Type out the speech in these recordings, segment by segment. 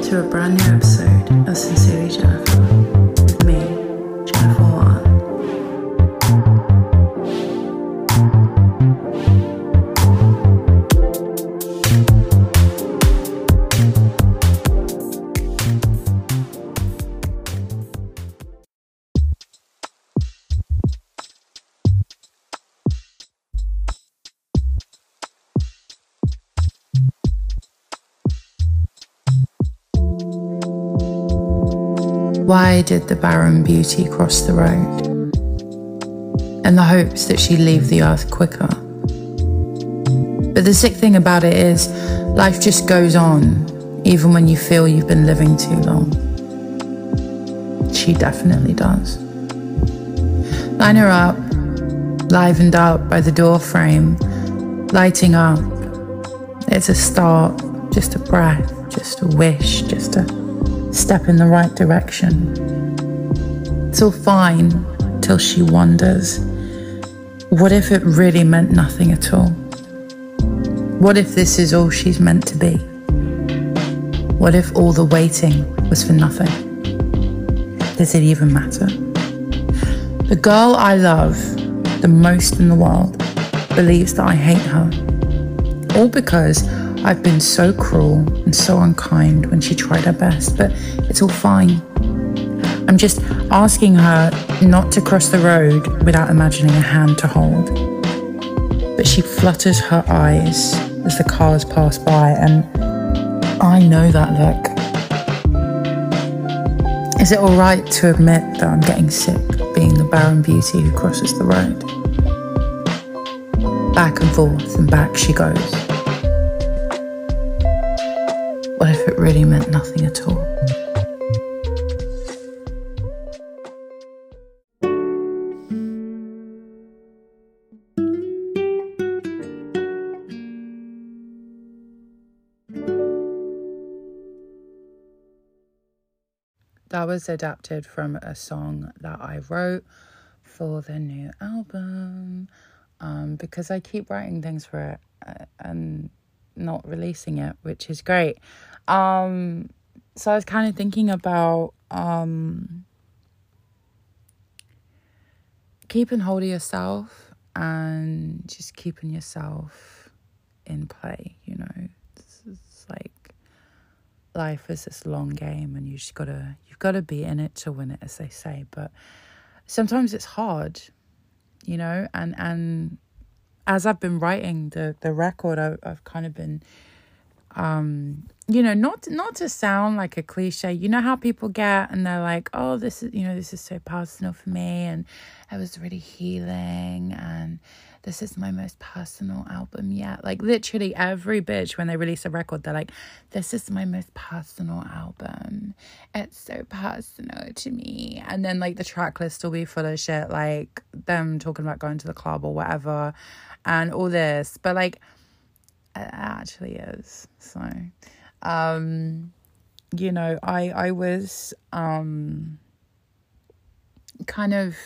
to a brand new episode of Sincerely Jennifer with me, Jennifer Watt. Why did the barren beauty cross the road? In the hopes that she'd leave the earth quicker. But the sick thing about it is, life just goes on, even when you feel you've been living too long. She definitely does. Line her up, livened up by the door frame, lighting up. It's a start, just a breath, just a wish, just a step in the right direction. It's all fine till she wonders, what if it really meant nothing at all? What if this is all she's meant to be? What if all the waiting was for nothing? Does it even matter? The girl I love the most in the world believes that I hate her, all because I've been so cruel and so unkind when she tried her best, but it's all fine. I'm just asking her not to cross the road without imagining a hand to hold. But she flutters her eyes as the cars pass by, and I know that look. Is it all right to admit that I'm getting sick being the barren beauty who crosses the road? Back and forth and back she goes. What if it really meant nothing at all? That was adapted from a song that I wrote for the new album, because I keep writing things for it and not releasing it, which is great. So I was kind of thinking about keeping hold of yourself and just keeping yourself in play, you know. It's like life is this long game and you've got to be in it to win it, as they say. But sometimes it's hard, you know, and as I've been writing the record, I've kind of been, you know, not to sound like a cliche. You know how people get and they're like, oh, this is so personal for me, and it was really healing, and this is my most personal album yet. Like literally every bitch when they release a record, they're like, this is my most personal album. It's so personal to me. And then like the track list will be full of shit, like them talking about going to the club or whatever and all this. But like it actually is. So, you know, I was kind of,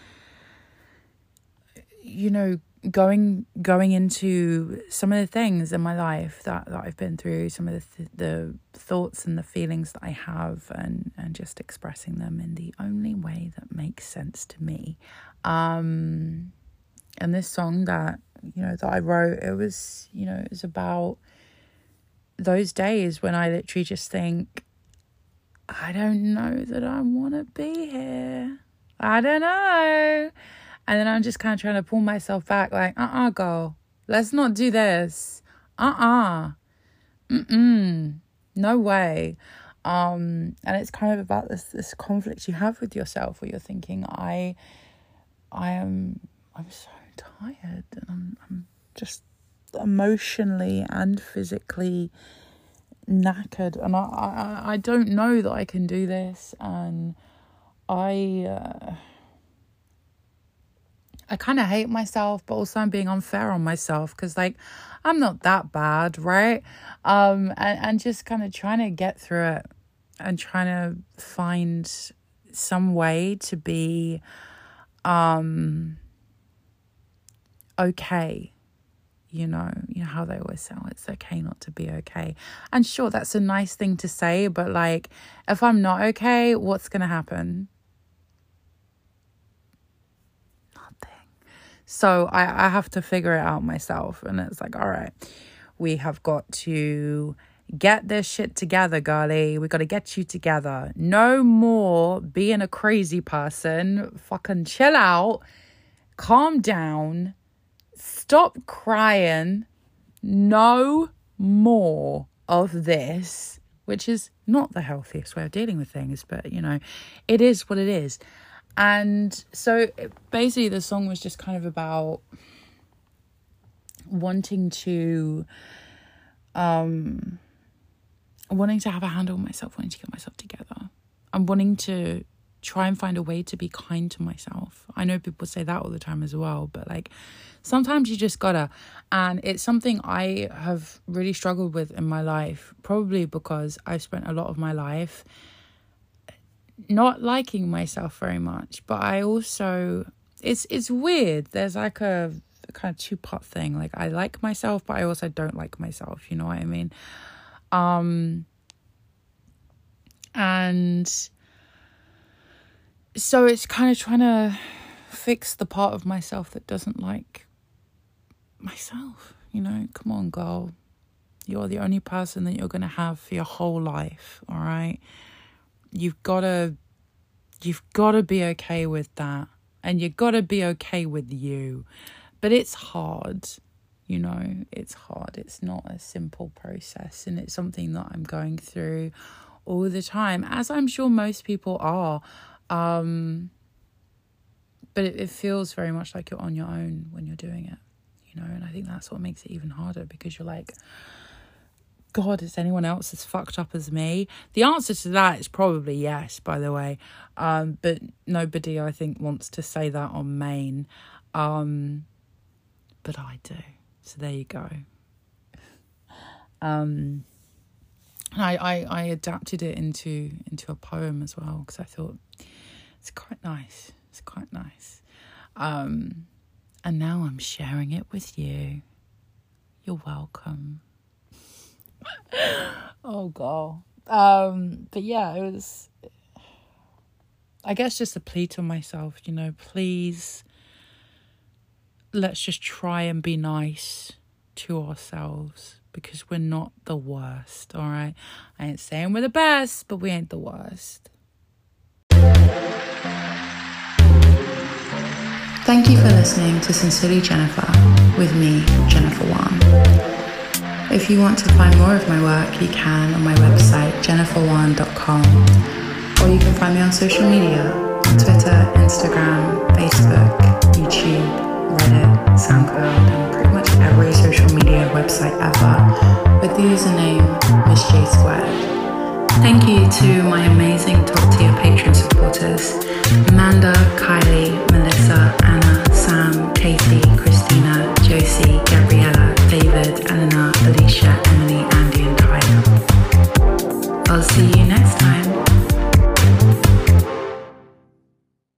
you know, going into some of the things in my life that I've been through, some of the thoughts and the feelings that I have, and just expressing them in the only way that makes sense to me. And this song that, you know, that I wrote, it was about those days when I literally just think, I don't know that I want to be here. I don't know. And then I'm just kind of trying to pull myself back, like, girl, let's not do this. No way. And it's kind of about this conflict you have with yourself, where you're thinking, I'm so tired, and I'm just emotionally and physically knackered, and I don't know that I can do this, and I kind of hate myself, but also I'm being unfair on myself because, like, I'm not that bad, right? And just kind of trying to get through it and trying to find some way to be okay, you know how they always say, oh, it's okay not to be okay. And sure, that's a nice thing to say, but like, if I'm not okay, what's going to happen? Nothing. So I have to figure it out myself. And it's like, all right, we have got to get this shit together, girlie. We got to get you together. No more being a crazy person. Fucking chill out. Calm down. Stop crying. No more of this, which is not the healthiest way of dealing with things, but it is what it is. And so basically the song was just kind of about wanting to have a handle on myself, wanting to get myself together. I'm wanting to try and find a way to be kind to myself. I know people say that all the time as well, but like sometimes you just gotta. And it's something I have really struggled with in my life, probably because I've spent a lot of my life not liking myself very much. But I also, it's weird. There's like a kind of two-part thing. Like I like myself, but I also don't like myself. You know what I mean? And so it's kind of trying to fix the part of myself that doesn't like myself. Come on, girl. You're the only person that you're going to have for your whole life. All right. You've got to be okay with that. And you've got to be okay with you. But it's hard. It's hard. It's not a simple process. And it's something that I'm going through all the time, as I'm sure most people are. But it feels very much like you're on your own when you're doing it, and I think that's what makes it even harder, because you're like, God, is anyone else as fucked up as me? The answer to that is probably yes, by the way. But nobody, I think, wants to say that on main. But I do. So there you go. I adapted it into a poem as well, because I thought it's quite nice. It's quite nice. And now I'm sharing it with you. You're welcome. Oh, God. But yeah, it was, I guess, just a plea to myself, please, let's just try and be nice to ourselves, because we're not the worst, all right? I ain't saying we're the best, but we ain't the worst. Thank you for listening to Sincerely Jennifer with me, Jennifer Wan. If you want to find more of my work, you can on my website, jenniferwan.com, or you can find me on social media, Twitter, Instagram, Facebook, YouTube, Reddit, SoundCloud, and pretty much every social media website ever with the username Miss J Squared. Thank you to my amazing top tier Patreon supporters, Amanda, Kylie, Melissa,